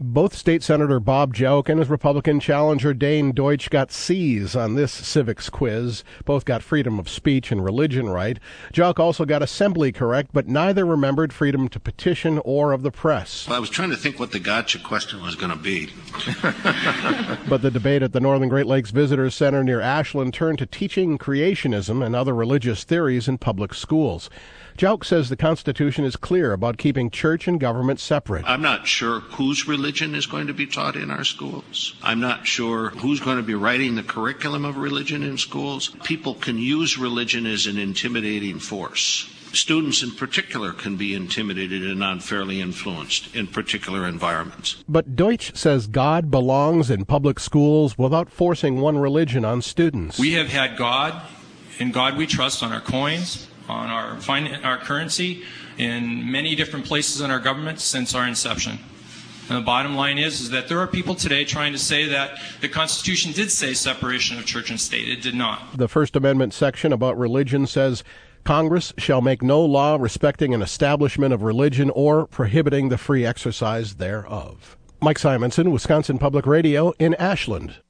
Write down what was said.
Both State Senator Bob Jauch and his Republican challenger Dane Deutsch got C's on this civics quiz. Both got freedom of speech and religion right. Jauch also got assembly correct, but neither remembered freedom to petition or of the press. Well, I was trying to think what the gotcha question was going to be. But the debate at the Northern Great Lakes Visitors Center near Ashland turned to teaching creationism and other religious theories in public schools. Jauch says the Constitution is clear about keeping church and government separate. I'm not sure whose religion is going to be taught in our schools. I'm not sure who's going to be writing the curriculum of religion in schools. People can use religion as an intimidating force. Students in particular can be intimidated and unfairly influenced in particular environments. But Deutsch says God belongs in public schools without forcing one religion on students. We have had God, and God we trust, on our coins, on our currency, in many different places in our government since our inception. And the bottom line is that there are people today trying to say that the Constitution did say separation of church and state. It did not. The First Amendment section about religion says Congress shall make no law respecting an establishment of religion or prohibiting the free exercise thereof. Mike Simonson, Wisconsin Public Radio in Ashland.